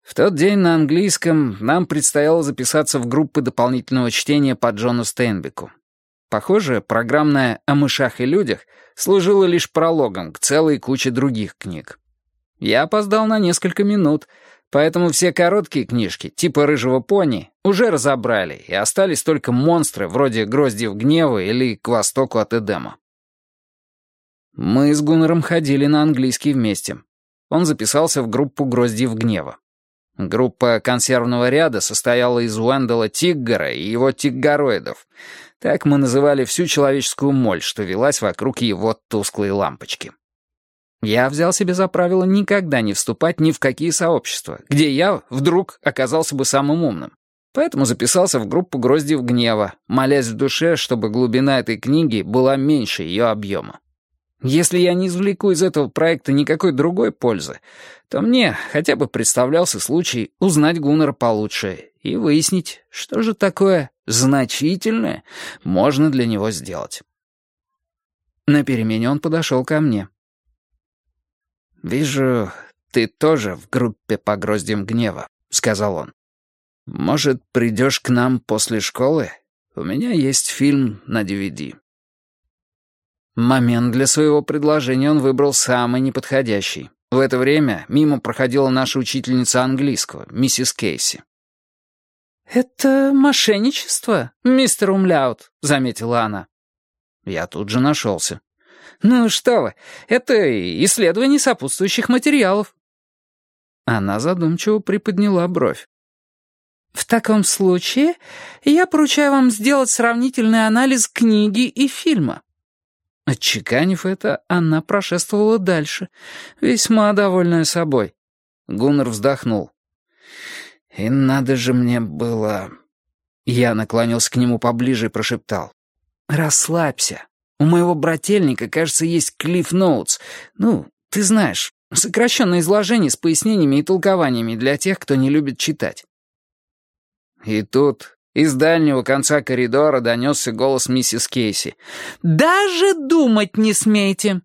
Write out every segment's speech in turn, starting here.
В тот день на английском нам предстояло записаться в группы дополнительного чтения по Джону Стейнбеку. Похоже, программная «О мышах и людях» служила лишь прологом к целой куче других книг. Я опоздал на несколько минут, поэтому все короткие книжки, типа «Рыжего пони», уже разобрали, и остались только монстры, вроде «Гроздьев гнева» или «К востоку от Эдема». Мы с Гуннером ходили на английский вместе. Он записался в группу «Гроздьев гнева». Группа консервного ряда состояла из Уэндела Тиггера и его тиггороидов. Так мы называли всю человеческую моль, что велась вокруг его тусклой лампочки. Я взял себе за правило никогда не вступать ни в какие сообщества, где я вдруг оказался бы самым умным. Поэтому записался в группу «Гроздьев гнева», молясь в душе, чтобы глубина этой книги была меньше ее объема. Если я не извлеку из этого проекта никакой другой пользы, то мне хотя бы представлялся случай узнать Гуннера получше и выяснить, что же такое значительное можно для него сделать. На перемене он подошел ко мне. «Вижу, ты тоже в группе по «Гроздьям гнева», — сказал он. «Может, придешь к нам после школы? У меня есть фильм на DVD». Момент для своего предложения он выбрал самый неподходящий. В это время мимо проходила наша учительница английского, миссис Кейси. «Это мошенничество, мистер Умляут», — заметила она. Я тут же нашелся. «Ну что вы, это исследование сопутствующих материалов». Она задумчиво приподняла бровь. «В таком случае я поручаю вам сделать сравнительный анализ книги и фильма». Отчеканив это, она прошествовала дальше, весьма довольная собой. Гуннер вздохнул. «И надо же мне было...» Я наклонился к нему поближе и прошептал. «Расслабься. У моего брательника, кажется, есть Cliff Notes. Ну, ты знаешь, сокращенное изложение с пояснениями и толкованиями для тех, кто не любит читать». И тут из дальнего конца коридора донесся голос миссис Кейси. «Даже думать не смейте!»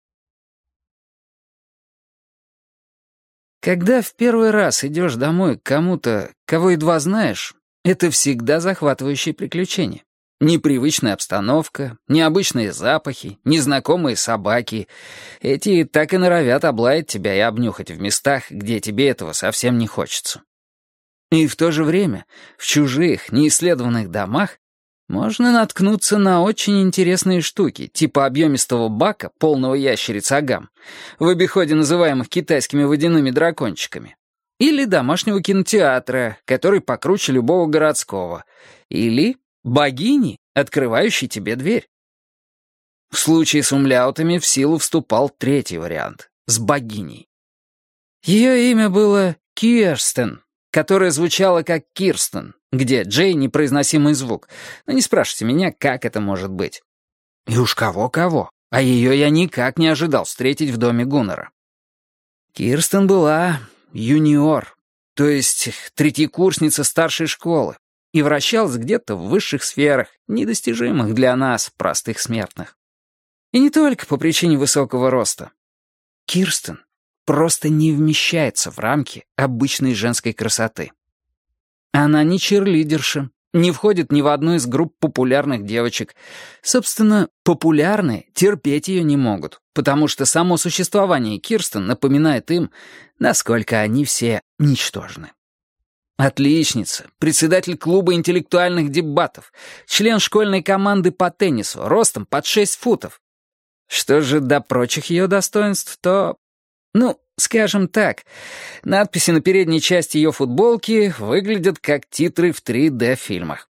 Когда в первый раз идешь домой к кому-то, кого едва знаешь, это всегда захватывающее приключение. Непривычная обстановка, необычные запахи, незнакомые собаки. Эти так и норовят облаять тебя и обнюхать в местах, где тебе этого совсем не хочется. И в то же время в чужих, неисследованных домах можно наткнуться на очень интересные штуки, типа объемистого бака, полного ящериц агам, в обиходе называемых китайскими водяными дракончиками, или домашнего кинотеатра, который покруче любого городского, или богини, открывающей тебе дверь. В случае с умляутами в силу вступал третий вариант — с богиней. Ее имя было Кирстен, которая звучала как Кирстен, где Джей — непроизносимый звук. Но не спрашивайте меня, как это может быть. И уж кого-кого, а ее я никак не ожидал встретить в доме Гуннера. Кирстен была юниор, то есть третьекурсница старшей школы, и вращалась где-то в высших сферах, недостижимых для нас, простых смертных. И не только по причине высокого роста. Кирстен просто не вмещается в рамки обычной женской красоты. Она не чирлидерша, не входит ни в одну из групп популярных девочек. Собственно, популярные терпеть ее не могут, потому что само существование Кирстен напоминает им, насколько они все ничтожны. Отличница, председатель клуба интеллектуальных дебатов, член школьной команды по теннису, ростом под 6 футов. Что же до прочих ее достоинств, то... Ну, скажем так, надписи на передней части ее футболки выглядят как титры в 3D-фильмах.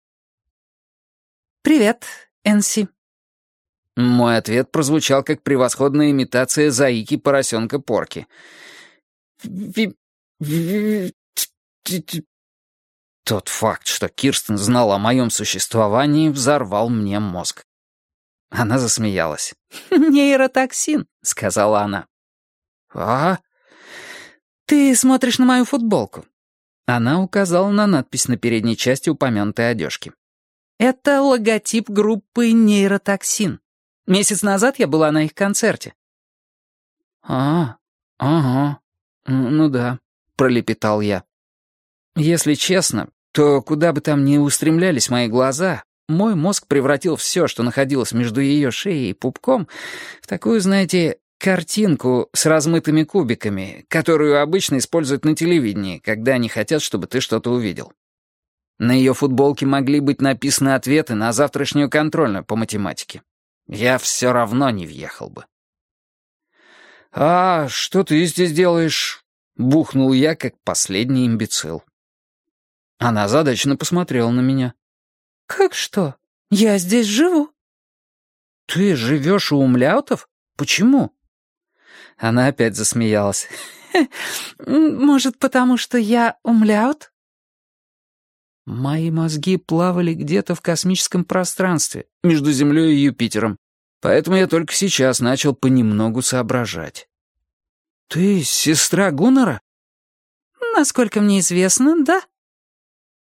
«Привет, Энси». Мой ответ прозвучал как превосходная имитация заики поросенка Порки. Тот факт, что Кирстен знала о моем существовании, взорвал мне мозг. Она засмеялась. «Нейротоксин», — сказала она. «А?» «Ты смотришь на мою футболку». Она указала на надпись на передней части упомянутой одежки. «Это логотип группы «Нейротоксин». Месяц назад я была на их концерте». «А, ага, ну да», — пролепетал я. Если честно, то куда бы там ни устремлялись мои глаза, мой мозг превратил все, что находилось между ее шеей и пупком, в такую, знаете, картинку с размытыми кубиками, которую обычно используют на телевидении, когда они хотят, чтобы ты что-то увидел. На ее футболке могли быть написаны ответы на завтрашнюю контрольную по математике. Я все равно не въехал бы. «А что ты здесь делаешь?» — бухнул я, как последний имбецил. Она озадаченно посмотрела на меня. «Как что? Я здесь живу». «Ты живешь у умляутов? Почему?» Она опять засмеялась. «Может, потому что я умляут?» Мои мозги плавали где-то в космическом пространстве, между Землей и Юпитером, поэтому я только сейчас начал понемногу соображать. «Ты сестра Гуннара?» «Насколько мне известно, да».